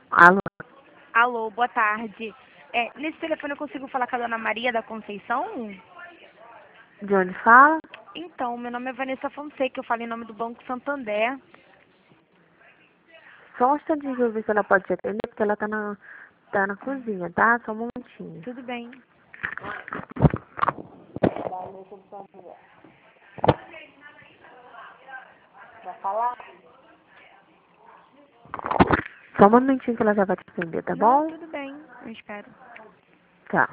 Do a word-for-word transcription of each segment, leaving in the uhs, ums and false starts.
Alô, Alô, boa tarde. É, nesse telefone eu consigo falar com a dona Maria da Conceição? de onde fala? Então, meu nome é Vanessa Fonseca, eu falo em nome do Banco Santander. Só um instantinho que eu ver se ela pode te atender, porque ela tá na, tá na cozinha, tá? Só um momentinho. Tudo bem. Só um momentinho que ela já vai te atender, tá Não, bom? tudo bem, eu espero. Tá.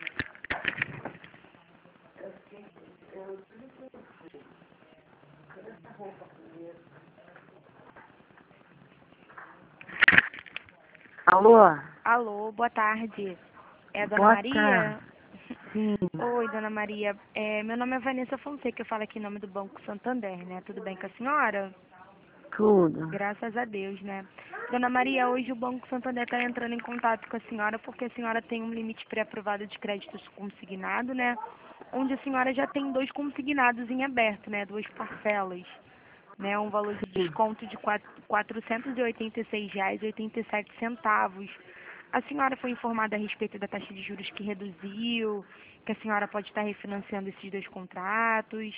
Alô? Alô, boa tarde. É a dona Boa tarde. Maria? Sim, Oi, dona Maria. É, meu nome é Vanessa Fonseca, eu falo aqui em nome do Banco Santander, né? Tudo bem com a senhora? tudo. Graças a Deus, né? Dona Maria, hoje o Banco Santander está entrando em contato com a senhora porque a senhora tem um limite pré-aprovado de créditos consignado, né? Onde a senhora já tem dois consignados em aberto, né? Duas parcelas, né? Um valor de Sim. desconto de quatrocentos e oitenta e seis reais e oitenta e sete centavos. A senhora foi informada a respeito da taxa de juros que reduziu, que a senhora pode estar refinanciando esses dois contratos?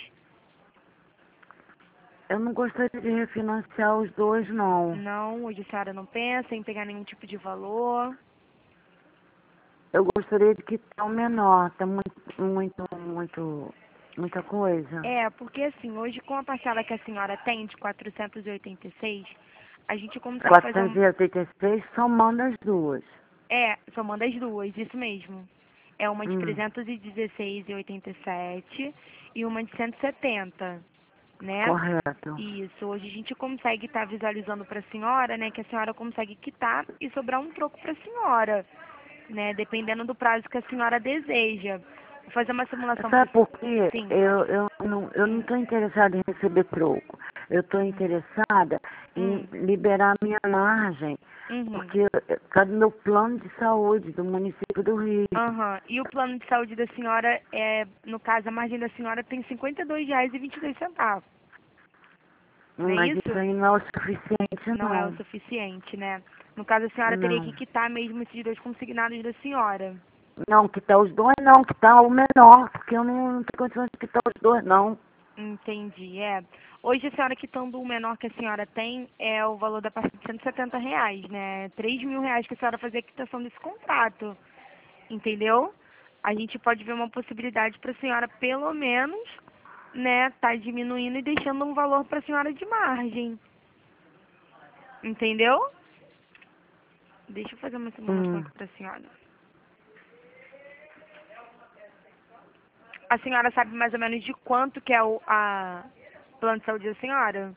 Eu não gostaria de refinanciar os dois, não. Não, hoje a senhora não pensa em pegar nenhum tipo de valor? Eu gostaria de quitar o menor. Tá muito, muito, muito, muita coisa. É, porque assim, hoje com a parcela que a senhora tem de quatrocentos e oitenta e seis, a gente consegue fazer quatrocentos um... e oitenta e seis somando as duas. É, somando as duas, isso mesmo. É uma de Hum, trezentos e dezesseis e oitenta e sete e uma de cento e setenta, né? correto. Isso, hoje a gente consegue estar visualizando para a senhora, né, que a senhora consegue quitar e sobrar um troco para a senhora, né, dependendo do prazo que a senhora deseja. Vou fazer uma simulação para... Sabe por quê? Sim. Eu, eu não eu não Hum, estou interessada em receber troco. Eu estou uhum, interessada em hum, liberar minha margem, uhum. porque está no meu plano de saúde do município do Rio. Aham. E o plano de saúde da senhora, é, no caso, a margem da senhora tem cinquenta e dois reais e vinte e dois centavos. Não é Mas isso isso? aí não é o suficiente, Não é o não. suficiente, né? No caso, a senhora teria que Não. quitar mesmo esses dois consignados da senhora. Não, quitar os dois não, quitar o menor, porque eu não, não tenho condições de quitar os dois, não. Entendi, é. Hoje a senhora quitando o menor que a senhora tem é o valor da parcela de cento e setenta reais, né? Três mil reais que a senhora fazer a quitação desse contrato, entendeu? A gente pode ver uma possibilidade para a senhora, pelo menos, né, tá diminuindo e deixando um valor para a senhora de margem, entendeu? Deixa eu fazer uma simulação Hum. aqui para a senhora. A senhora sabe mais ou menos de quanto que é o a plano de saúde da senhora?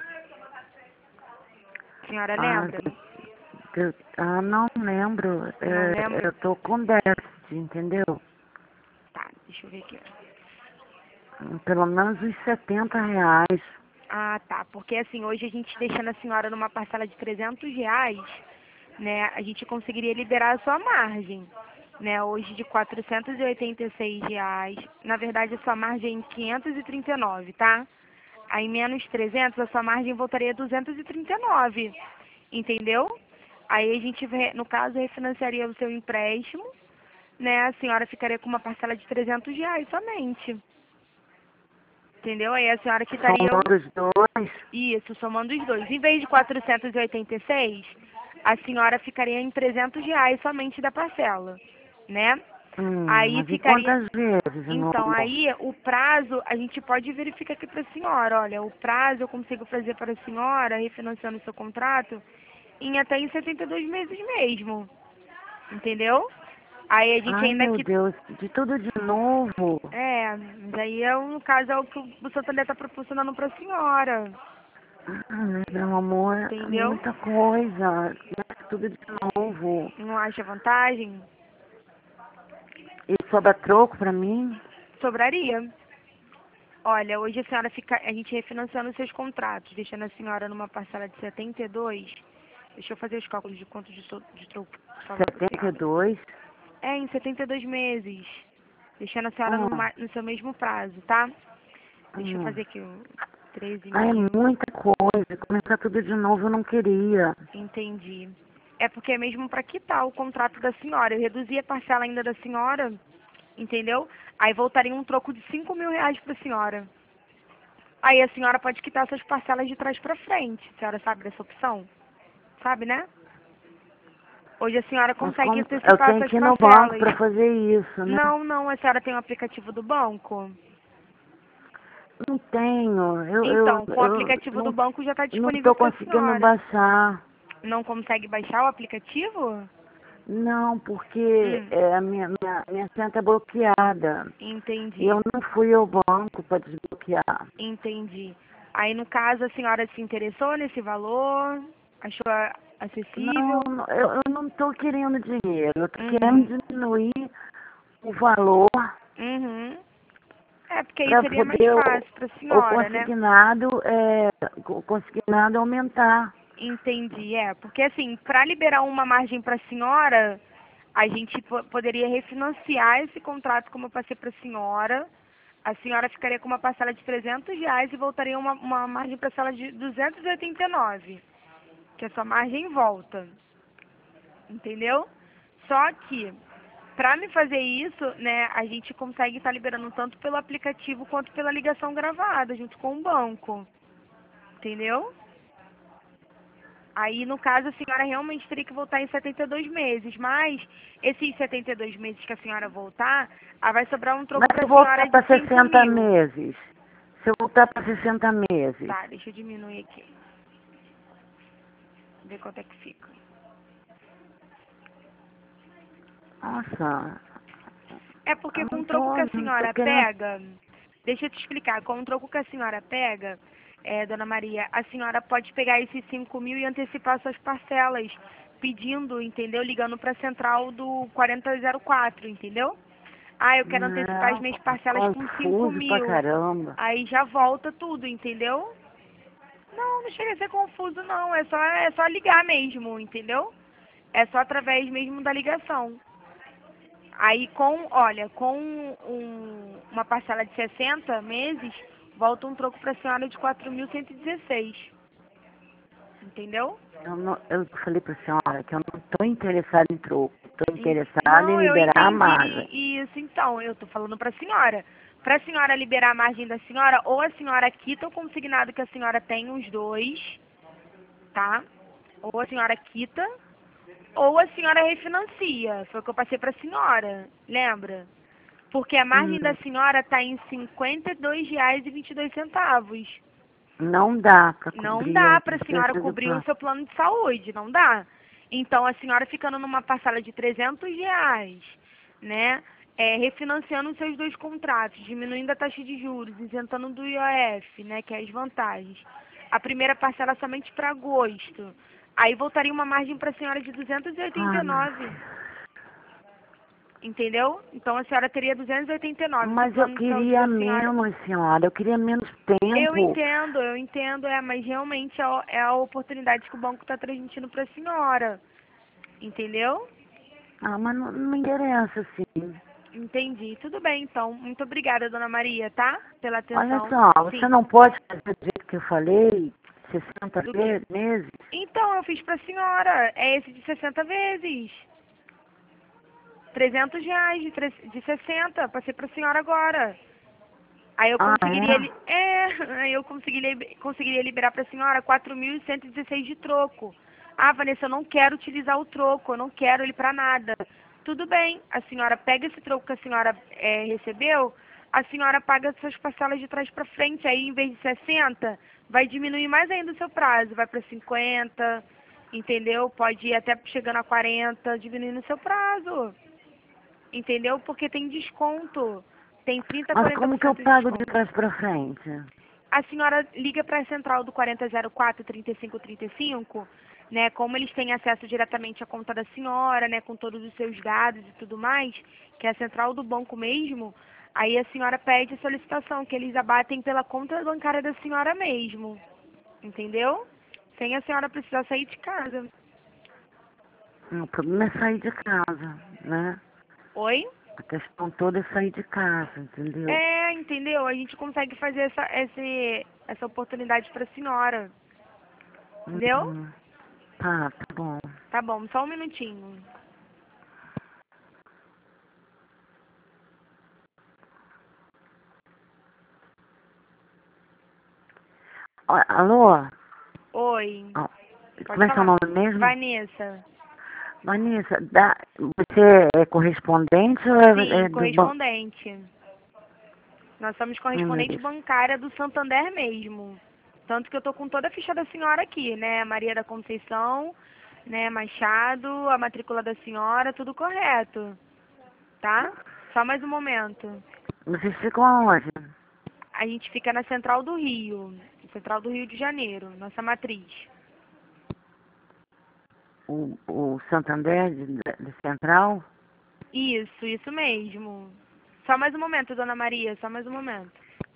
A senhora Ah, lembra? eu, ah, não lembro. Não É, lembra? eu tô com déficit, entendeu? Tá, deixa eu ver aqui. Pelo menos uns setenta reais. Ah, tá. Porque assim, hoje a gente deixando a senhora numa parcela de trezentos reais, né, a gente conseguiria liberar a sua margem, né, hoje de quatrocentos e oitenta e seis reais. Na verdade, a sua margem é quinhentos e trinta e nove, tá? Aí menos trezentos, a sua margem voltaria a duzentos e trinta e nove, entendeu? Aí a gente, re- no caso, refinanciaria o seu empréstimo, né, a senhora ficaria com uma parcela de trezentos reais somente, entendeu? Aí a senhora quitaria o... Somando os dois. Isso, somando os dois. Em vez de quatrocentos e oitenta e seis, a senhora ficaria em trezentos reais somente da parcela, né? Hum, Aí mas e ficaria... quantas vezes, meu Então, amor? aí o prazo, a gente pode verificar aqui para a senhora. Olha, o prazo eu consigo fazer para a senhora, refinanciando o seu contrato, em até em setenta e dois meses mesmo, entendeu? Aí a gente Ai, ainda meu que... Deus, de tudo de novo. É, mas aí é um caso é o que o Santander está proporcionando para a senhora, Ai, meu amor, é entendeu? muita coisa. É tudo de novo. Não acha vantagem? E sobra troco pra mim? Sobraria. Olha, hoje a senhora fica, a gente refinanciando os seus contratos, deixando a senhora numa parcela de setenta e dois. Deixa eu fazer os cálculos de quanto de, so- de troco sobra para a setenta e senhora. dois É, em setenta e dois meses, deixando a senhora no, Hum, ma- no seu mesmo prazo, tá? Deixa eu hum. fazer aqui, o treze Ai, é mil. muita coisa. Começar tudo de novo eu não queria. Entendi. É porque é mesmo para quitar o contrato da senhora. Eu reduzi a parcela ainda da senhora, entendeu? Aí voltaria um troco de cinco mil reais para a senhora. Aí a senhora pode quitar suas parcelas de trás para frente. A senhora sabe dessa opção? Sabe, né? Hoje a senhora Mas consegue como eu antecipar tenho suas que ir no banco parcelas. para fazer isso, né? Não, não, a senhora tem o aplicativo do banco? Não tenho. Eu, eu, Então, com o eu aplicativo do não, banco já está não disponível estou para a conseguindo senhora. baixar. Não consegue baixar o aplicativo? Não, porque Hum, é, a minha, minha, minha conta é bloqueada. E eu entendi, não fui ao banco para desbloquear. entendi. Aí, no caso, a senhora se interessou nesse valor? Achou a- Não, acessível? eu, eu não estou querendo dinheiro. Eu estou Uhum, querendo diminuir o valor uhum. É, porque aí para seria mais poder o, fácil para a o senhora, né? consignado, é, o consignado aumentar. Entendi, é. Porque, assim, para liberar uma margem para a senhora, a gente po- poderia refinanciar esse contrato, como eu passei para a senhora. A senhora ficaria com uma parcela de trezentos reais e voltaria uma, uma margem para a sala de duzentos e oitenta e nove, que a sua margem volta, entendeu? Só que, para me fazer isso, né, a gente consegue estar liberando tanto pelo aplicativo quanto pela ligação gravada, junto com o banco, entendeu? Aí, no caso, a senhora realmente teria que voltar em setenta e dois meses, mas esses setenta e dois meses que a senhora voltar, ah, vai sobrar um troco Mas se para eu a senhora voltar de para cinco sessenta mil. meses, se eu voltar para sessenta meses, Tá, deixa eu diminuir aqui, ver quanto é que fica. nossa, É porque eu com não o troco que tô, a não tô senhora querendo. pega, deixa eu te explicar, com o troco que a senhora pega, é, dona Maria, a senhora pode pegar esses cinco mil e antecipar suas parcelas, pedindo, entendeu? Ligando para a central do quarenta zero quatro, entendeu? Ah, eu quero antecipar as Não, minhas parcelas com cinco confuso pra mil. caramba. Aí já volta tudo, entendeu? Não, não chega a ser confuso não, é só, é só ligar mesmo, entendeu? É só através mesmo da ligação. Aí com, olha, com um- uma parcela de sessenta meses, volta um troco para a senhora de quatro mil cento e dezesseis. Entendeu? Eu, não, eu falei pra senhora que eu não tô interessada em troco. Tô En- interessada em Não, eu liberar a entendi margem. isso então. Eu tô falando para a senhora. Para a senhora liberar a margem da senhora, ou a senhora quita o consignado que a senhora tem, os dois, tá? Ou a senhora quita, ou a senhora refinancia. Foi o que eu passei para a senhora, lembra? Porque a Hum, margem da senhora está em cinquenta e dois reais e vinte e dois centavos. não dá pra Não cobrir dá as para a senhora despesas do cobrir o plano. seu plano de saúde, não dá. Então, a senhora ficando numa parcela de trezentos reais, né, é, refinanciando os seus dois contratos, diminuindo a taxa de juros, isentando do I O F, né, que é as vantagens. A primeira parcela é somente para agosto. Aí voltaria uma margem para a senhora de duzentos e oitenta Ah, e meu nove, Deus. entendeu? Então, a senhora teria duzentos e oitenta e nove se o Mas eu plano de saúde queria da senhora. menos, senhora. Eu queria menos Eu tempo. entendo, eu entendo, é, mas realmente é, o- é a oportunidade que o banco está transmitindo para a senhora, entendeu? Ah, mas não, não me interessa, assim. Entendi. Tudo bem, então. Muito obrigada, dona Maria, tá? Pela Olha atenção. só, você Sim. não pode fazer do jeito que eu falei, sessenta Do quê? ve- meses? Então, eu fiz para a senhora. É esse de sessenta vezes. trezentos reais de, tre- de sessenta. Passei para a senhora agora. Aí eu Ah, conseguiria, li- é? é, aí eu conseguiria, conseguiria liberar para a senhora quatro mil cento e dezesseis de troco. Ah, Vanessa, eu não quero utilizar o troco, eu não quero ele para nada. Tudo bem, a senhora pega esse troco que a senhora é, recebeu, a senhora paga suas parcelas de trás para frente. Aí, em vez de sessenta, vai diminuir mais ainda o seu prazo, vai para cinquenta, entendeu? Pode ir até chegando a quarenta, diminuindo o seu prazo, entendeu? Porque tem desconto. Tem trinta, Mas quarenta como por que eu cento de pago de desconto. trás pra frente? A senhora liga para a central do quarenta zero quatro, trinta e cinco trinta e cinco, né? Como eles têm acesso diretamente à conta da senhora, né? Com todos os seus dados e tudo mais, que é a central do banco mesmo, aí a senhora pede a solicitação, que eles abatem pela conta bancária da senhora mesmo, entendeu? Sem a senhora precisar sair de casa. O problema é sair de casa, né? Oi? A questão toda é sair de casa, entendeu? É, entendeu? A gente consegue fazer essa, esse, essa oportunidade para a senhora, entendeu? Uhum. Tá, tá bom. Tá bom, só um minutinho. Ó, alô? Oi. Ó, Pode como é seu falar. nome mesmo? Vanessa. Vanessa, dá, você é correspondente ou é, Sim, é do banco? correspondente. Nós somos Hum, meu correspondente Deus. bancária do Santander mesmo. Tanto que eu tô com toda a ficha da senhora aqui, né? Maria da Conceição, né? Machado, a matrícula da senhora, tudo correto. Tá? Só mais um momento. Vocês ficam aonde? A gente fica na Central do Rio. Central do Rio de Janeiro, nossa matriz. O, o Santander de, de Central? Isso, isso mesmo. Só mais um momento, dona Maria, só mais um momento.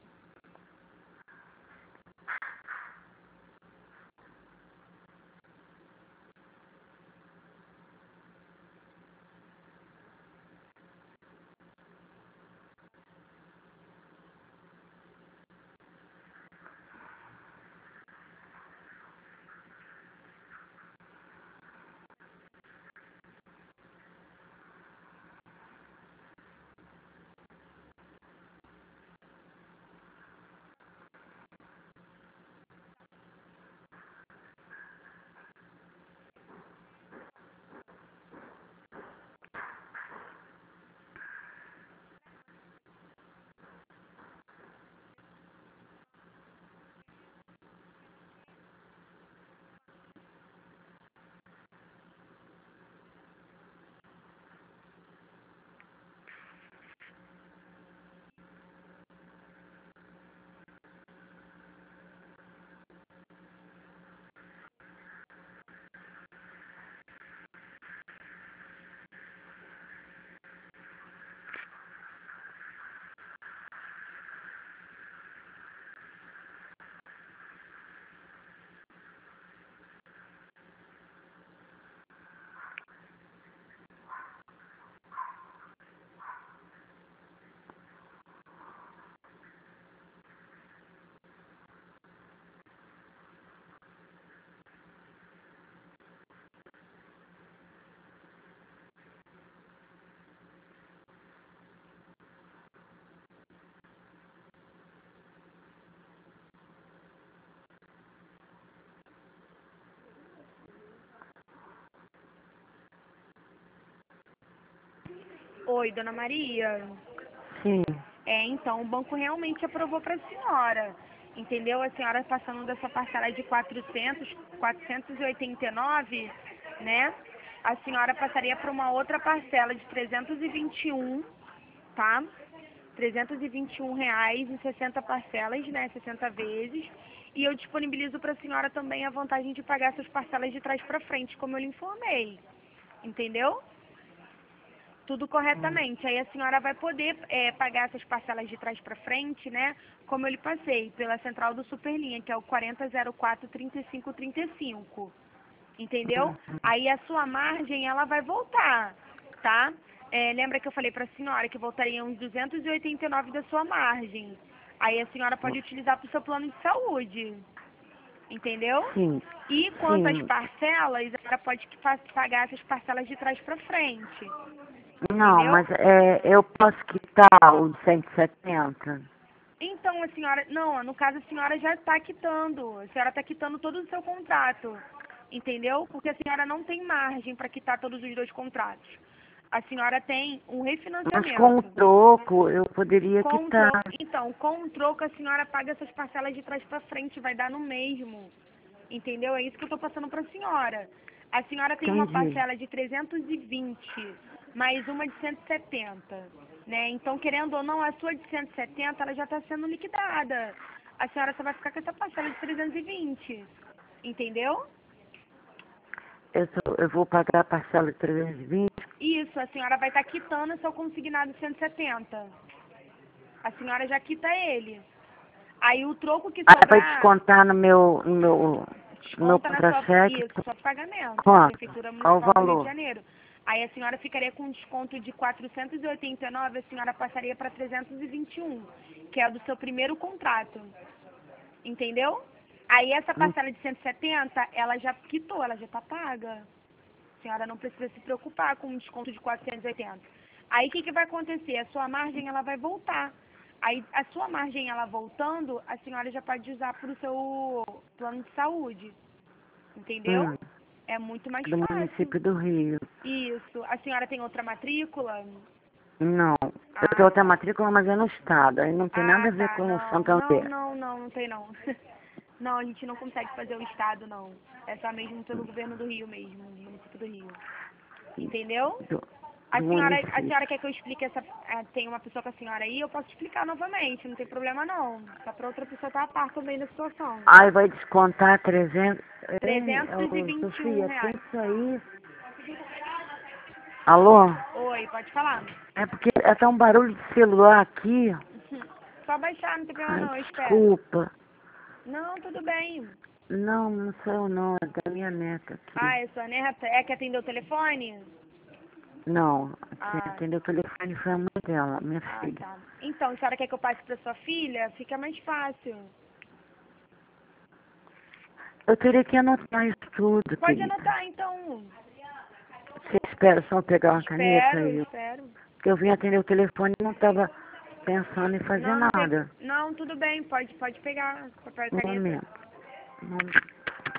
Oi, dona Maria. Sim. É, então, o banco realmente aprovou para a senhora. Entendeu? A senhora passando dessa parcela de quatrocentos, quatrocentos e oitenta e nove, né? A senhora passaria para uma outra parcela de trezentos e vinte e um, tá? trezentos e vinte e um reais em sessenta parcelas, né? sessenta vezes. E eu disponibilizo para a senhora também a vantagem de pagar essas parcelas de trás para frente, como eu lhe informei. Entendeu? Tudo Hum. corretamente. Aí a senhora vai poder é, pagar essas parcelas de trás para frente, né? Como eu lhe passei, pela central do Superlinha, que é o quarenta zero quatro, trinta e cinco trinta e cinco. Entendeu? Aí a sua margem, ela vai voltar, tá? É, lembra que eu falei para a senhora que voltaria uns duzentos e oitenta e nove da sua margem. Aí a senhora pode utilizar para o seu plano de saúde. Entendeu? Sim, E quanto às sim. parcelas, a senhora pode que fa- pagar essas parcelas de trás para frente. Não, Entendeu? mas é, eu posso quitar o de cento e setenta? Então, a senhora, não, no caso a senhora já está quitando, a senhora está quitando todo o seu contrato, entendeu? Porque a senhora não tem margem para quitar todos os dois contratos. A senhora tem um Mas com o refinanciamento. troco eu poderia Com o quitar. troco, então, com o troco a senhora paga essas parcelas de trás para frente, vai dar no mesmo, entendeu? É isso que eu estou passando para a senhora. A senhora tem uma Entendi. parcela de trezentos e vinte, mais uma de cento e setenta, né? Então, querendo ou não, a sua de cento e setenta, ela já está sendo liquidada. A senhora só vai ficar com essa parcela de trezentos e vinte, entendeu? Eu, sou- eu vou pagar a parcela de trezentos e vinte. Isso, a senhora vai estar quitando seu consignado de cento e setenta. A senhora já quita ele. Aí o troco que Aí vai sobrar, descontar no meu, no meu, no meu desconta na sua, contra-cheque isso, seu pagamento na quanto? Prefeitura Qual o Municipal do Rio de valor? Janeiro. Aí a senhora ficaria com um desconto de quatrocentos e oitenta e nove, a senhora passaria para trezentos e vinte e um, que é o do seu primeiro contrato. Entendeu? Aí essa Hum, parcela de cento e setenta, ela já quitou, ela já está paga. A senhora não precisa se preocupar com um desconto de quatrocentos e oitenta. Aí o que, que vai acontecer? A sua margem ela vai voltar. Aí a sua margem ela voltando, a senhora já pode usar para o seu plano de saúde. Entendeu? Hum, É muito mais do fácil. município do Rio. Isso. A senhora tem outra matrícula? Não. Ah, Eu tenho outra tá. matrícula, mas é no estado. Aí não tem nada Ah, a ver tá. com o Não, não, Santander. não, não, não tem não. Não, a gente não consegue fazer o estado, não. É só mesmo pelo governo do Rio mesmo, município do Rio. Entendeu? Do, A do senhora, a município. senhora quer que eu explique essa... eh, Tem uma pessoa com a senhora aí, eu posso explicar novamente, não tem problema não. Só pra outra pessoa estar a par também da situação. Aí vai descontar trezentos. Ei, trezentos e ô, vinte e um Sofia, tem reais. isso aí? Alô? Oi, pode falar. É porque é tá um barulho de celular aqui. Só baixar, não tem problema Ai, não, eu espero. desculpa. Não, tudo bem. Não, não sou eu não, é da minha neta aqui. Ah, é sua neta? É que atendeu o telefone? Não, quem Ah, atendeu o telefone foi a mãe dela, minha ah, filha. tá. Então, a senhora quer que eu passe pra sua filha? Fica mais fácil. Eu teria que anotar isso tudo, Pode querida. anotar, então. Você espera só pegar uma caneta Espero, aí. espero. Porque eu vim atender o telefone e não estava pensando em fazer Não, não tem... nada. Não, tudo bem, pode, pode pegar papel e Um caneta. momento. Um momento.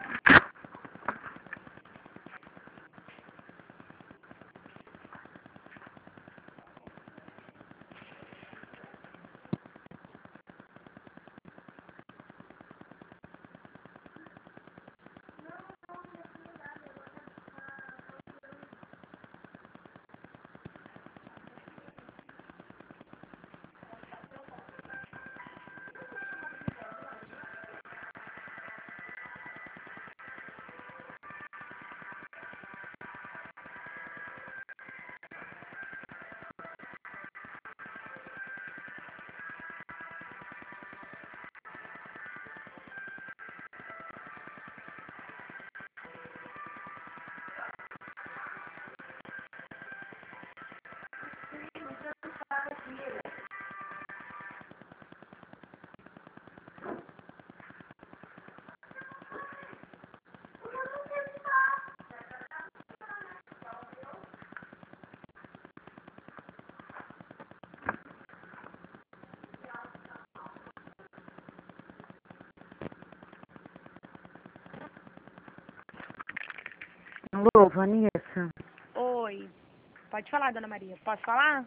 Alô, Vanessa? Oi. Pode falar, dona Maria. Posso falar?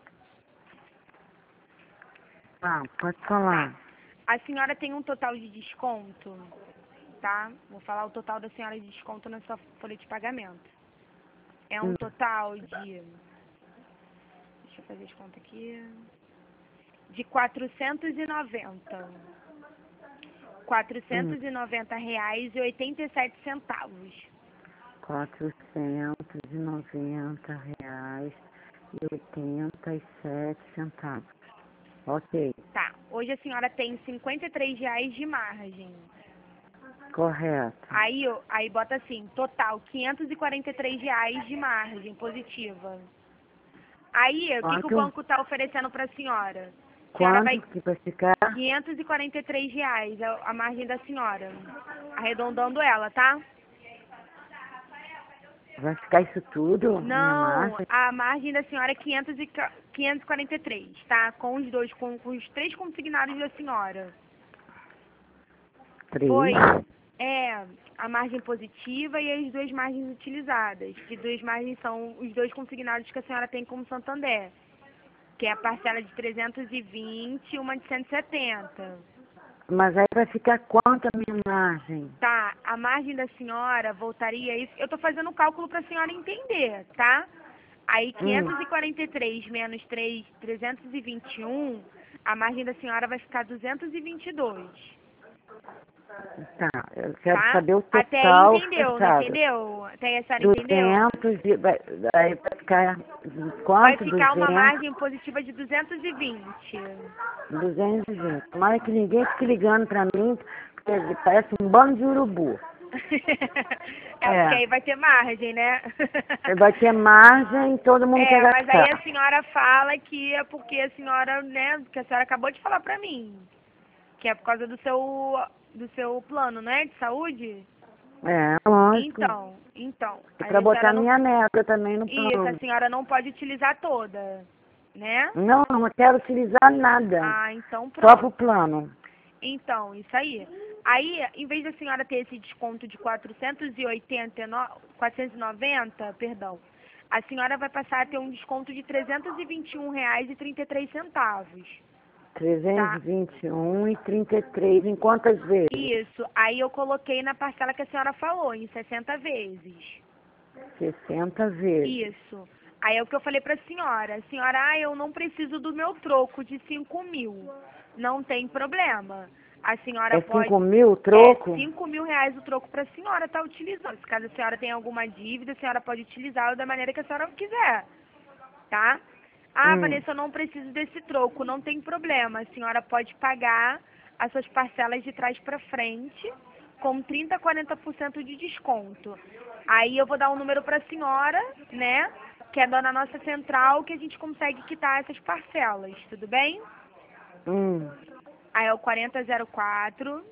Ah, pode Tá. falar. A senhora tem um total de desconto, tá? Vou falar o total da senhora de desconto na sua folha de pagamento. É um Hum, total de... Deixa eu fazer as contas aqui. De quatrocentos e noventa. hum. quatrocentos e noventa reais e oitenta e sete centavos. quatrocentos e noventa reais e oitenta e sete centavos. Ok, Tá. Hoje a senhora tem cinquenta e três reais de margem. correto. Aí, ó, aí bota assim, total quinhentos e quarenta e três reais de margem positiva. Aí, o que, que o Quanto? banco tá oferecendo pra senhora? A senhora vai Quanto que vai ficar? quinhentos e quarenta e três reais a, a margem da senhora. Arredondando ela, tá? Vai ficar isso tudo? Minha Não, margem? a margem da senhora é quinhentos e quarenta e três, tá? Com os dois, com, com os três consignados da senhora. Três? Oi, é a margem positiva e as duas margens utilizadas. Que duas margens são os dois consignados que a senhora tem como Santander, que é a parcela de trezentos e vinte e uma de cento e setenta. Mas aí vai ficar quanto a minha margem? Tá, a margem da senhora voltaria a isso. Eu tô fazendo o cálculo para a senhora entender, tá? Aí Hum, quinhentos e quarenta e três menos três, trezentos e vinte e um, a margem da senhora vai ficar duzentos e vinte e dois, tá, eu quero tá? saber o Até aí total entendeu, não fechado. entendeu? Até aí a senhora entendeu? duzentos e vai, aí vai ficar Vai quanto? ficar uma duzentos? margem positiva de duzentos e vinte. duzentos e vinte. Tomara que ninguém fique ligando pra mim, porque ele parece um bando de urubu. É, porque É, aí vai ter margem, né? vai ter margem e todo mundo quer É, mas aí a gastar. senhora fala que é porque a senhora, né, que a senhora acabou de falar pra mim, que é por causa do seu, do seu plano, né, de saúde? É, lógico. Então, então. E aí pra a botar senhora não- minha neta também no Isso, a plano. senhora não pode utilizar toda, né? Não, não quero utilizar nada. Ah, então Só pro pronto. plano. Então, isso aí. Aí, em vez da senhora ter esse desconto de quatrocentos e oitenta e nove, quatrocentos e noventa, perdão, a senhora vai passar a ter um desconto de trezentos e vinte e um reais e trinta e três centavos. trezentos e vinte e um e trinta e três. Em quantas vezes? Isso. Aí eu coloquei na parcela que a senhora falou, em sessenta vezes. sessenta vezes. Isso. Aí é o que eu falei pra senhora. Senhora, ah, eu não preciso do meu troco de cinco mil. Não tem problema. A senhora É pode... cinco mil o troco? É cinco mil reais o troco pra senhora estar utilizando. Se caso a senhora tenha alguma dívida, a senhora pode utilizá-lo da maneira que a senhora quiser. Tá? Ah, Hum. Vanessa, eu não preciso desse troco. Não tem problema. A senhora pode pagar as suas parcelas de trás pra frente com trinta, quarenta por cento de desconto. Aí eu vou dar um número pra senhora, né? Que é da nossa central, que a gente consegue quitar essas parcelas, tudo bem? Hum. Aí é o quarenta zero quatro,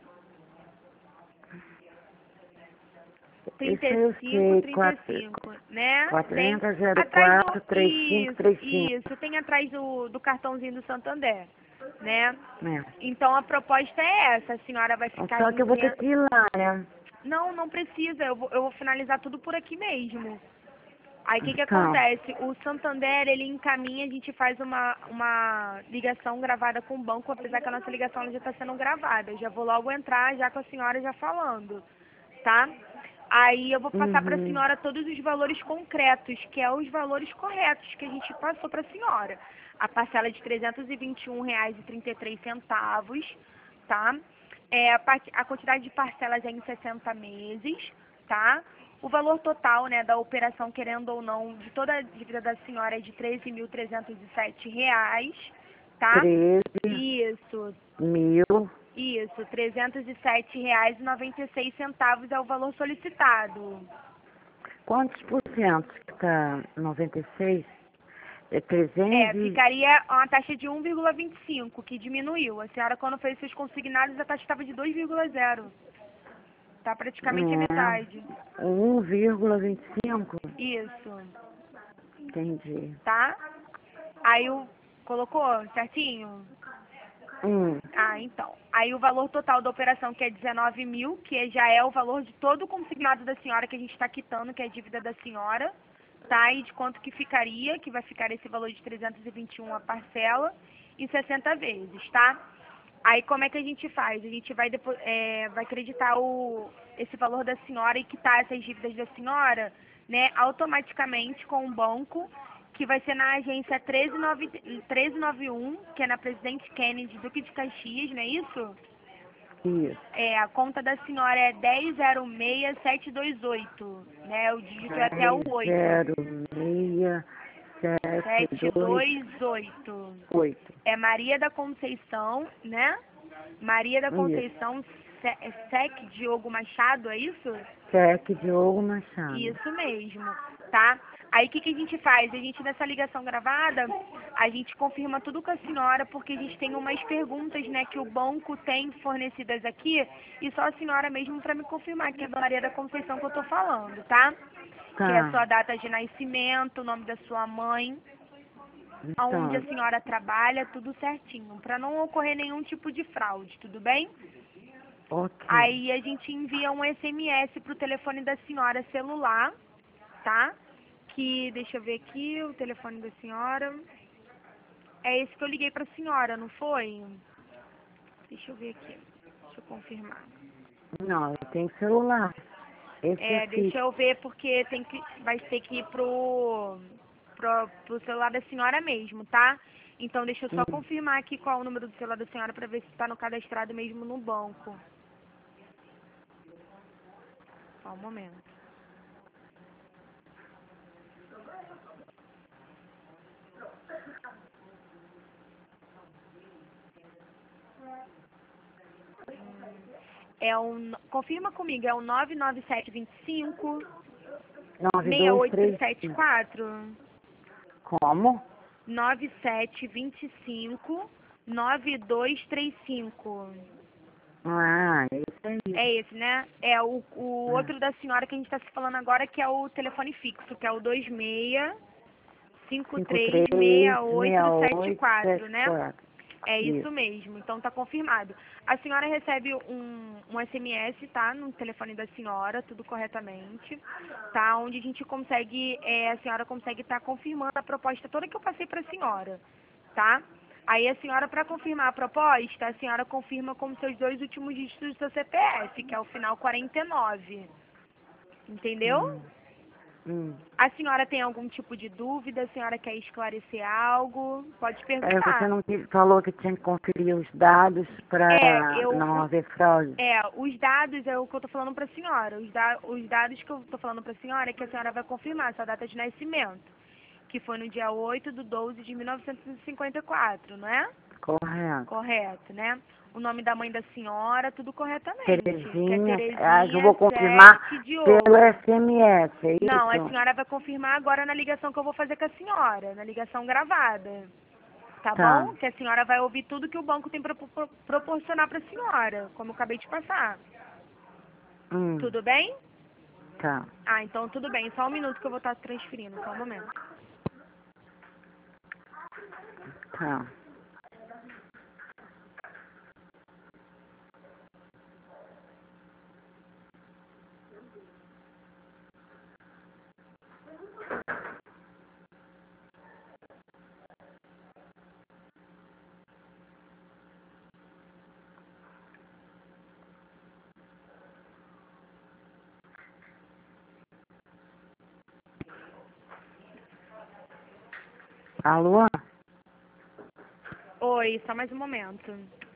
trinta Isso eu e cinco, sei. trinta e Quatro, cinco, né? Tem quarenta zero atrás quatro, do trinta e cinco, isso, trinta e cinco. isso, tem atrás do, do cartãozinho do Santander, né? É. Então a proposta é essa, a senhora vai ficar Só que eu vou ter isenta. que ir lá, né? Não, não precisa, eu vou, eu vou finalizar tudo por aqui mesmo. Aí o que que Então. acontece? O Santander, ele encaminha, a gente faz uma, uma ligação gravada com o banco, apesar que a nossa ligação ela já está sendo gravada. Eu já vou logo entrar já com a senhora já falando, tá? Aí eu vou passar para a Uhum. senhora todos os valores concretos, que é os valores corretos que a gente passou para a senhora. A parcela de trezentos e vinte e um reais e trinta e três centavos, tá? É, a, part- a quantidade de parcelas é em sessenta meses, tá? O valor total, né, da operação, querendo ou não, de toda a dívida da senhora é de treze mil trezentos e sete reais, tá? treze Isso, mil. isso, trezentos e sete reais e noventa e seis centavos é o valor solicitado. Quantos por cento que tá? noventa e seis? É É, trezentos e... ficaria uma taxa de um vírgula vinte e cinco, que diminuiu. A senhora, quando fez seus consignados, a taxa estava de dois vírgula zero. Tá praticamente a metade. É, um vírgula vinte e cinco? Isso, Entendi. tá? Aí o... Colocou certinho? Hum. Ah, então. Aí o valor total da operação, que é dezenove mil, que já é o valor de todo o consignado da senhora que a gente está quitando, que é a dívida da senhora, tá? E de quanto que ficaria, que vai ficar esse valor de trezentos e vinte e um a parcela, em sessenta vezes, tá? Aí como é que a gente faz? A gente vai, depo- é, vai acreditar o, esse valor da senhora e quitar essas dívidas da senhora, né, automaticamente com o banco, que vai ser na agência treze noventa e um, que é na Presidente Kennedy, Duque de Caxias, não é isso? Isso. É, a conta da senhora é dez zero seis sete dois oito, né? O dígito é até o oito. zero seis sete sete dois dois oito. oito. É Maria da Conceição, né? Maria da Isso. Conceição Se- é Sec Diogo Machado, é isso? Sec Diogo Machado. Isso mesmo, tá? Aí o que, que a gente faz? A gente, nessa ligação gravada, a gente confirma tudo com a senhora, porque a gente tem umas perguntas, né, que o banco tem fornecidas aqui, e só a senhora mesmo para me confirmar que é da Maria da Conceição que eu tô falando, tá? Que é a sua Tá. data de nascimento, o nome da sua mãe, aonde a Então, senhora trabalha, tudo certinho, para não ocorrer nenhum tipo de fraude, tudo bem? ok. Aí a gente envia um S M S pro telefone da senhora celular, tá? Que, deixa eu ver aqui, o telefone da senhora. É esse que eu liguei pra senhora, não foi? Deixa eu ver aqui, deixa eu confirmar. Não, eu tenho celular. Esse é É, deixa fixo. eu ver porque tem que, vai ter que ir pro, pro, pro celular da senhora mesmo, tá? Então deixa eu só Hum. confirmar aqui qual é o número do celular da senhora pra ver se tá no cadastrado mesmo no banco. Só um momento. É um, confirma comigo, é o nove nove sete dois cinco, nove seis dois oito três sete quatro. Como? nove sete dois cinco, nove dois três cinco. Ah, isso aí. É esse, né? É o, o É. outro da senhora que a gente está se falando agora, que é o telefone fixo, que é o dois seis cinco cinco três três seis seis oito sete oito quatro, sete né? quatro. É isso Isso. mesmo, então tá confirmado. A senhora recebe um, um S M S, tá? No telefone da senhora, tudo corretamente, tá? Onde a gente consegue, é, a senhora consegue estar confirmando a proposta toda que eu passei pra senhora, tá? Aí a senhora, para confirmar a proposta, a senhora confirma com seus dois últimos dígitos do seu C P F, que é o final quarenta e nove. Entendeu? Hum. Hum. A senhora tem algum tipo de dúvida? A senhora quer esclarecer algo? Pode É, você perguntar. não que- falou que tinha que conferir os dados É, para eu, não o- haver fraude? é, os dados é o que eu tô falando pra senhora. Os, da, os dados que eu tô falando pra senhora é que a senhora vai confirmar sua data de nascimento, que foi no dia oito de doze de mil novecentos e cinquenta e quatro, não é? Correto. Correto, né? O nome da mãe da senhora, tudo corretamente. Que é Terezinha, ah, eu Terezinha vou confirmar Sete pelo Diogo. S M S, é Não, a isso? senhora vai confirmar agora na ligação que eu vou fazer com a senhora, na ligação gravada. Tá Tá. bom? Que a senhora vai ouvir tudo que o banco tem para proporcionar para a senhora, como eu acabei de passar. Hum, Tudo bem? tá. Ah, então tudo bem. Só um minuto que eu vou estar transferindo, só um momento. Tá. Alô? Oi, só mais um momento.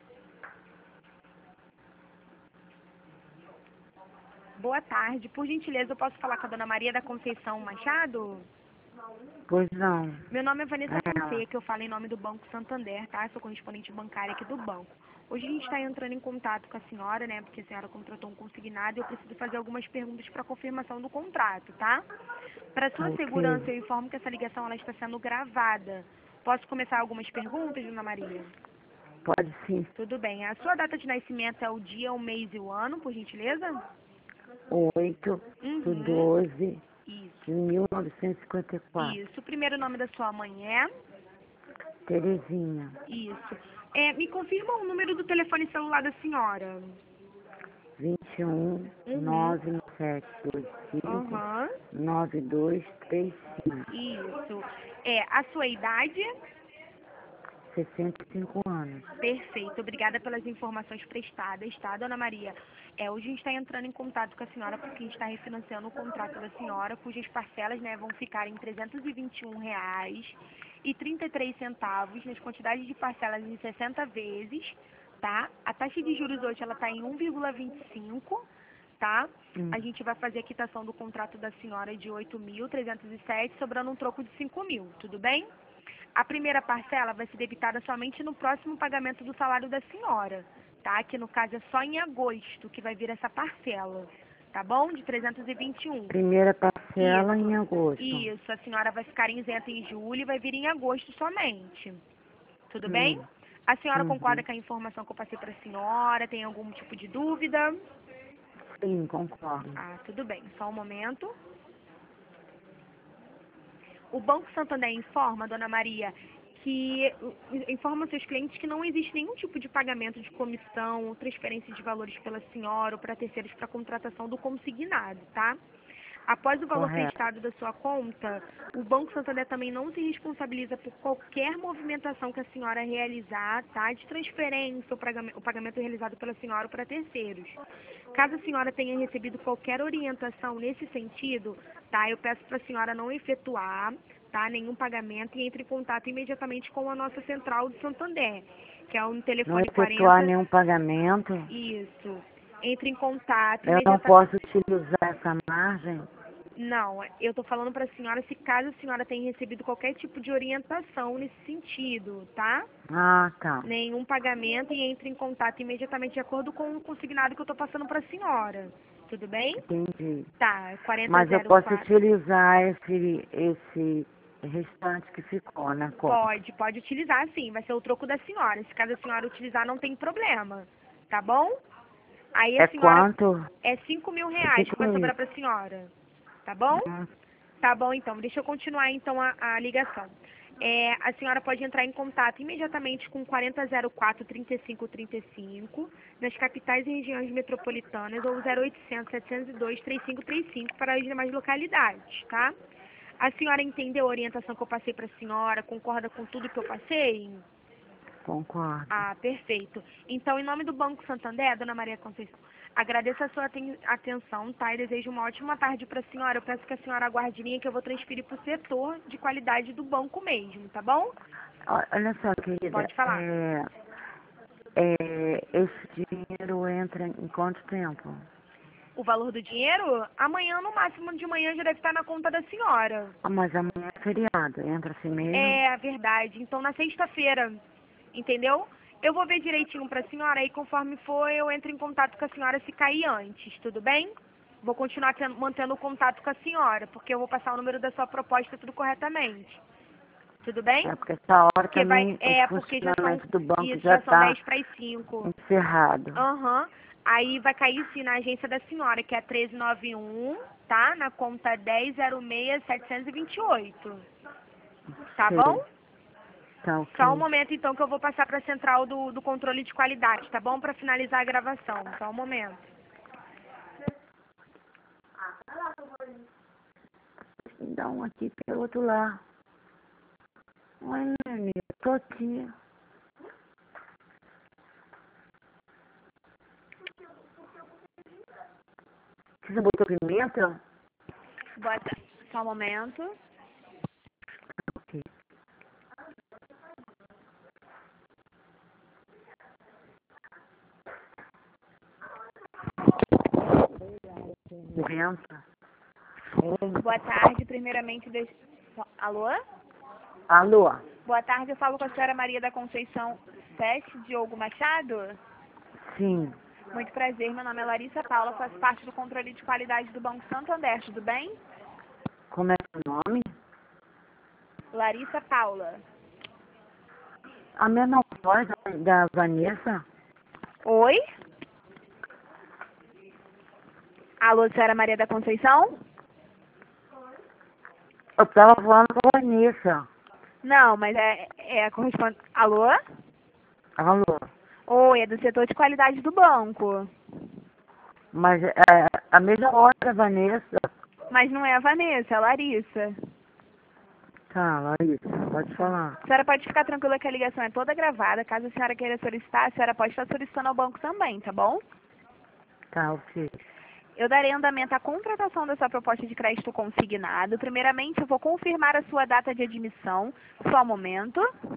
Boa tarde. Por gentileza, eu posso falar com a dona Maria da Conceição Machado? Pois não. Meu nome é Vanessa É ela. Fonseca, eu falo em nome do Banco Santander, tá? Sou correspondente bancária aqui do banco. Hoje a gente está entrando em contato com a senhora, né? Porque a senhora contratou um consignado e eu preciso fazer algumas perguntas para confirmação do contrato, tá? Para sua Ok. segurança, eu informo que essa ligação ela está sendo gravada. Posso começar algumas perguntas, dona Maria? Pode sim. Tudo bem. A sua data de nascimento é o dia, o mês e o ano, por gentileza? oito do Uhum. doze de Isso. mil novecentos e cinquenta e quatro. Isso. O primeiro nome da sua mãe é? Terezinha. Isso. É, me confirma o número do telefone celular da senhora. vinte e um, Uhum. nove sete dois cinco, Aham. nove dois três cinco. Isso. É, a sua idade? sessenta e cinco anos. Perfeito. Obrigada pelas informações prestadas, tá, dona Maria? É, hoje a gente está entrando em contato com a senhora porque a gente está refinanciando o contrato da senhora, cujas parcelas, né, vão ficar em trezentos e vinte e um reais e trinta e três centavos nas quantidades de parcelas em sessenta vezes, tá? A taxa de juros hoje ela está em um vírgula vinte e cinco, tá? Hum. A gente vai fazer a quitação do contrato da senhora de oito mil trezentos e sete, sobrando um troco de cinco mil, tudo bem? A primeira parcela vai ser debitada somente no próximo pagamento do salário da senhora, tá? Que no caso é só em agosto que vai vir essa parcela, tá bom? De trezentos e vinte e um. Primeira parcela em Isso, agosto. isso. A senhora vai ficar isenta em julho e vai vir em agosto somente. Tudo bem? Hum. A senhora concorda Uhum. com a informação que eu passei para a senhora? Tem algum tipo de dúvida? Sim, concordo. Ah, tudo bem. Só um momento. O Banco Santander informa, dona Maria, que informa seus clientes que não existe nenhum tipo de pagamento de comissão ou transferência de valores pela senhora ou para terceiros para contratação do consignado, tá? Após o valor Correto. prestado da sua conta, o Banco Santander também não se responsabiliza por qualquer movimentação que a senhora realizar, tá? De transferência ou pagamento, o pagamento realizado pela senhora ou para terceiros. Caso a senhora tenha recebido qualquer orientação nesse sentido, tá? Eu peço para a senhora não efetuar, tá? Nenhum pagamento e entre em contato imediatamente com a nossa central de Santander, que é o Não telefone efetuar quarenta. nenhum pagamento. Isso. Entre em contato Eu não imediatamente. posso utilizar essa margem. Não, eu estou falando para a senhora se caso a senhora tenha recebido qualquer tipo de orientação nesse sentido, tá? Ah, tá. Nenhum pagamento e entre em contato imediatamente de acordo com o consignado que eu estou passando para a senhora. Tudo bem? Entendi. Tá, Mas eu posso quarenta zero quatro. utilizar esse, esse restante que ficou na conta. Pode, pode utilizar sim, vai ser o troco da senhora. Se caso a senhora utilizar, não tem problema. Tá bom? Aí a É senhora quanto? é cinco mil reais que Cinco vai mil. sobrar para a senhora. Tá bom? Hum, Tá bom, então. Deixa eu continuar, então, a, a ligação. É, a senhora pode entrar em contato imediatamente com quarenta zero quatro, trinta e cinco trinta e cinco nas capitais e regiões metropolitanas ou zero oitocentos, setecentos e dois, trinta e cinco trinta e cinco para as demais localidades, tá? A senhora entendeu a orientação que eu passei para a senhora? Concorda com tudo que eu passei? Concordo. Ah, perfeito. Então, em nome do Banco Santander, dona Maria Conceição, agradeço a sua aten- atenção, tá? E desejo uma ótima tarde para a senhora. Eu peço que a senhora aguarde em linha que eu vou transferir para o setor de qualidade do banco mesmo, tá bom? Ó, olha só, querida, Pode falar. é, é, esse dinheiro entra em quanto tempo? O valor do dinheiro, amanhã, no máximo de manhã, já deve estar na conta da senhora. Ah, mas amanhã é feriado, entra assim mesmo? É verdade. Então, na sexta-feira, entendeu? Eu vou ver direitinho para a senhora e conforme for, eu entro em contato com a senhora se cair antes, tudo bem? Vou continuar tendo- mantendo o contato com a senhora, porque eu vou passar o número da sua proposta tudo corretamente. Tudo bem? É porque essa hora Porque vai, também o é, porque já são, funcionamento do banco isso, já já são está dez para as cinco. encerrado. Aham. Aí vai cair sim na agência da senhora, que é treze noventa e um, tá? Na conta dez zero seis, setecentos e vinte e oito. Tá bom? Sei, tá Só um ok. momento então que eu vou passar para a central do, do controle de qualidade, tá bom? Para finalizar a gravação. Só um momento. Dá um aqui pelo outro lá. Oi, Nani, eu tô aqui. Você botou pimenta? Boa tarde. Só um momento. Ok. Pimenta? Boa tarde, primeiramente. Des... Alô? Alô? Boa tarde, eu falo com a senhora Maria da Conceição Sete Diogo Machado. Sim. Muito prazer, meu nome é Larissa Paula, faço parte do controle de qualidade do Banco Santander, tudo bem? Como é seu nome? Larissa Paula. A mesma voz da Vanessa? Oi? Alô, senhora Maria da Conceição? Eu tava falando com a Vanessa. Não, mas é, é a correspondente. Alô? Alô? Oi, é do setor de qualidade do banco. Mas é a mesma voz da Vanessa. Mas não é a Vanessa, é a Larissa. Tá, Larissa, pode Tá. falar. A senhora pode ficar tranquila que a ligação é toda gravada. Caso a senhora queira solicitar, a senhora pode estar solicitando ao banco também, tá bom? Tá, ok. Eu darei andamento à contratação da sua proposta de crédito consignado. Primeiramente, eu vou confirmar a sua data de admissão. Só um momento.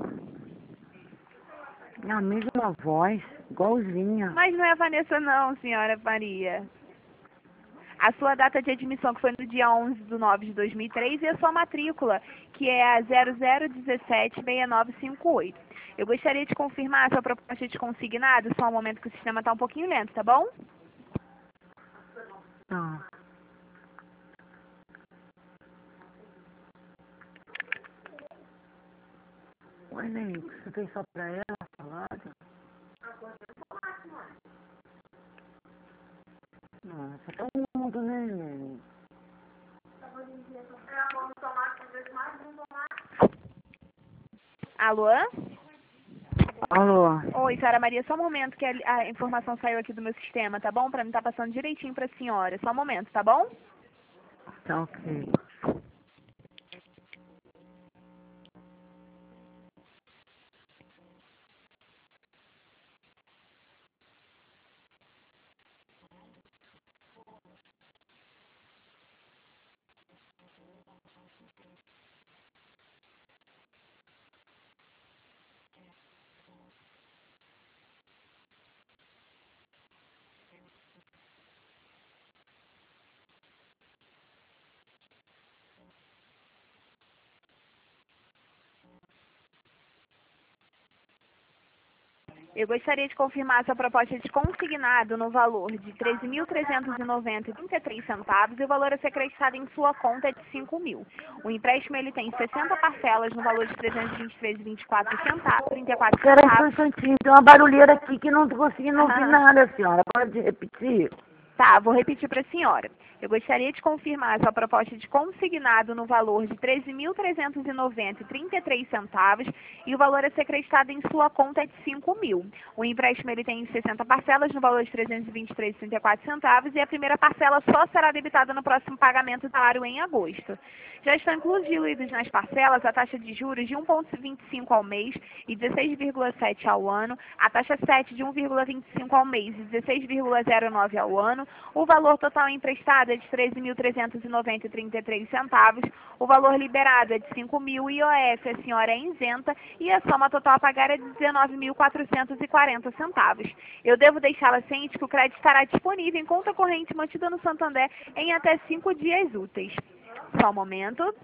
É a mesma voz, igualzinha. Mas não é a Vanessa não, senhora Maria. A sua data de admissão, que foi no dia onze de nove de dois mil e três, e a sua matrícula, que é a zero zero um sete seis nove cinco oito. Eu gostaria de confirmar a sua proposta de consignado. Só um momento que o sistema está um pouquinho lento, tá bom? Tá. Oi, Ney, você fez só pra ela, salada? Nossa, todo mundo, né, Ney? Alô? Alô? Oi, senhora Maria, só um momento que a, a informação saiu aqui do meu sistema, tá bom? Pra mim tá passando direitinho pra senhora. Só um momento, tá bom? Tá ok. Eu gostaria de confirmar sua proposta de consignado no valor de treze mil trezentos e noventa vírgula trinta e três centavos e o valor a ser acreditado em sua conta é de cinco mil. O empréstimo ele tem sessenta parcelas no valor de trezentos e vinte e três vírgula vinte e quatro centavos, trinta e quatro Espera aí só um centavos. instantinho, tem uma barulheira aqui que não tô conseguindo ouvir nada, senhora. Pode repetir? Tá, vou repetir para a senhora. Eu gostaria de confirmar a sua proposta de consignado no valor de treze mil trezentos e noventa vírgula trinta e três centavos e o valor a ser acreditado em sua conta é de cinco mil. O empréstimo ele tem sessenta parcelas no valor de trezentos e vinte e três vírgula trinta e quatro centavos e a primeira parcela só será debitada no próximo pagamento do salário em agosto. Já estão incluídos nas parcelas a taxa de juros de um vírgula vinte e cinco ao mês e dezesseis vírgula sete ao ano, a taxa sete de um vírgula vinte e cinco ao mês e dezesseis vírgula zero nove ao ano, o valor total emprestado é de treze mil trezentos e noventa vírgula trinta e três centavos, o valor liberado é de cinco mil, I O F a senhora é isenta e a soma total a pagar é de dezenove mil quatrocentos e quarenta centavos. Eu devo deixá-la ciente que o crédito estará disponível em conta corrente mantida no Santander em até cinco dias úteis. Só um momento.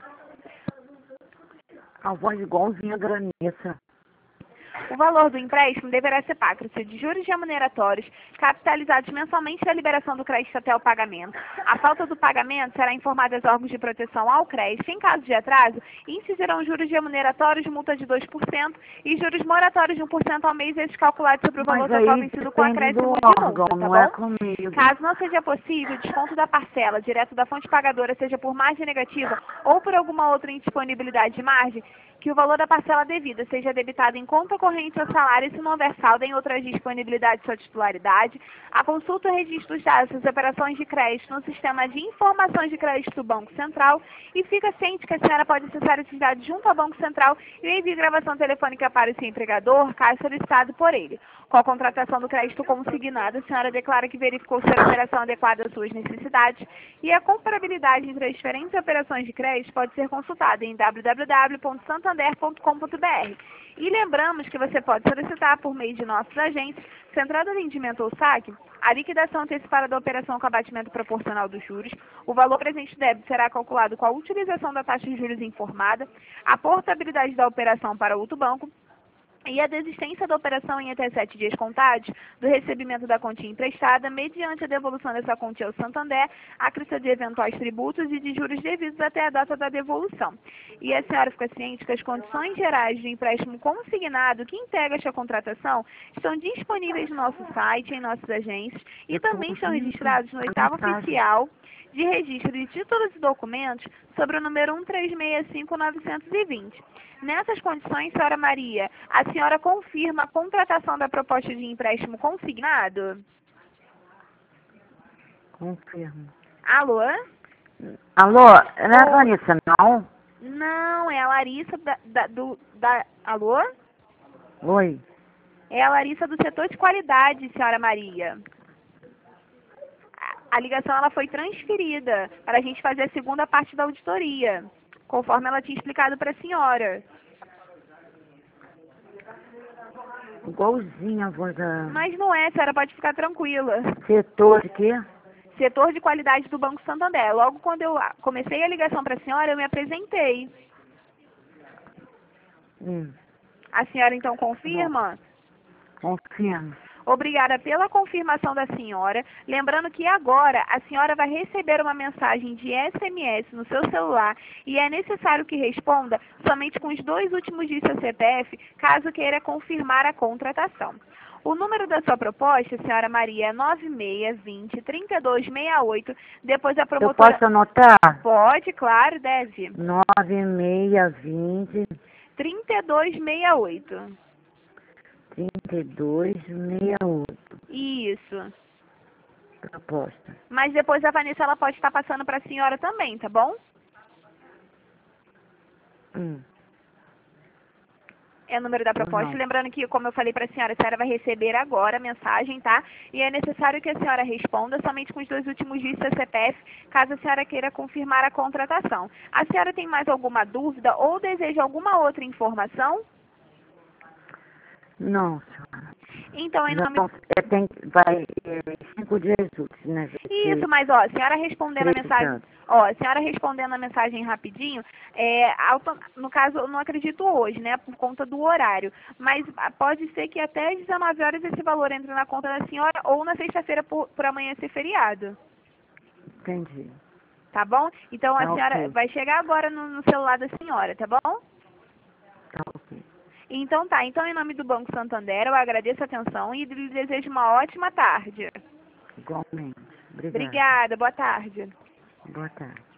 A voz igualzinha a Granessa. O valor do empréstimo deverá ser pago de juros remuneratórios, capitalizados mensalmente da liberação do crédito até o pagamento. A falta do pagamento será informada aos órgãos de proteção ao crédito. Em caso de atraso, incidirão juros remuneratórios, multa de dois por cento e juros moratórios de um por cento ao mês, esses calculados sobre o valor Mas total aí vencido com depende acréscimo do de multa, órgão, tá não é bom? comigo. Caso não seja possível, o desconto da parcela direto da fonte pagadora, seja por margem negativa ou por alguma outra indisponibilidade de margem, que o valor da parcela devida seja debitado em conta corrente ou salário se não houver saldo em outras disponibilidades de sua titularidade. A consulta registra os dados das operações de crédito no sistema de informações de crédito do Banco Central e fica ciente que a senhora pode acessar esses dados junto ao Banco Central e enviar gravação telefônica para o seu empregador, caso solicitado por ele. Com a contratação do crédito consignado, a senhora declara que verificou ser a operação adequada às suas necessidades e a comparabilidade entre as diferentes operações de crédito pode ser consultada em w w w ponto santander ponto com ponto b r. E lembramos que você pode solicitar por meio de nossos agentes, Central de Atendimento ou saque, a liquidação antecipada da operação com abatimento proporcional dos juros. O valor presente do débito será calculado com a utilização da taxa de juros informada, a portabilidade da operação para outro banco, e a desistência da operação em até sete dias contados do recebimento da quantia emprestada, mediante a devolução dessa quantia ao Santander, a crista de eventuais tributos e de juros devidos até a data da devolução. E a senhora fica ciente que as condições gerais do empréstimo consignado que integra esta contratação estão disponíveis no nosso site, em nossas agências, e também estão registrados no oitavo oficial de registro de títulos e documentos sobre o número um três seis cinco nove dois zero. Nessas condições, senhora Maria, a senhora confirma a contratação da proposta de empréstimo consignado? Confirmo. Alô? Alô, não é a Vanessa, não? Não, é a Larissa da, da, do... Da, alô? Oi. É a Larissa do setor de qualidade, senhora Maria. A, a ligação ela foi transferida para a gente fazer a segunda parte da auditoria, conforme ela tinha explicado para a senhora. Igualzinha a voz da... Mas não é, a senhora pode ficar tranquila. Setor de quê? Setor de qualidade do Banco Santander. Logo quando eu comecei a ligação para a senhora, eu me apresentei. Hum. A senhora então confirma? Confirmo. Obrigada pela confirmação da senhora. Lembrando que agora a senhora vai receber uma mensagem de S M S no seu celular e é necessário que responda somente com os dois últimos dígitos do C P F, caso queira confirmar a contratação. O número da sua proposta, senhora Maria, é nove seis dois zero, três dois seis oito. Depois a promotora... Eu posso anotar? Pode, claro, deve. nove seis dois zero, trinta e dois sessenta e oito. trinta e dois sessenta e oito. Isso. Proposta. Mas depois a Vanessa ela pode estar passando para a senhora também, tá bom? Hum. É o número da proposta. Uhum. Lembrando que, como eu falei para a senhora, a senhora vai receber agora a mensagem, tá? E é necessário que a senhora responda somente com os dois últimos dígitos da C P F, caso a senhora queira confirmar a contratação. A senhora tem mais alguma dúvida ou deseja alguma outra informação? Não, senhora. Então, em Já nome... não, é, tem, vai é, cinco dias úteis, né? Isso, mas ó, a senhora respondendo a Três mensagem, anos. ó, a senhora respondendo a mensagem rapidinho, é, auto- no caso, eu não acredito hoje, né, por conta do horário, mas ah, pode ser que até às dezenove horas esse valor entre na conta da senhora ou na sexta-feira por, por amanhã ser feriado, Entendi. tá bom? Então a Tá senhora ok. vai chegar agora no, no celular da senhora, tá bom? Tá ok. Então tá, então em nome do Banco Santander eu agradeço a atenção e lhe desejo uma ótima tarde. Igualmente. Obrigada. Obrigada, boa tarde. Boa tarde.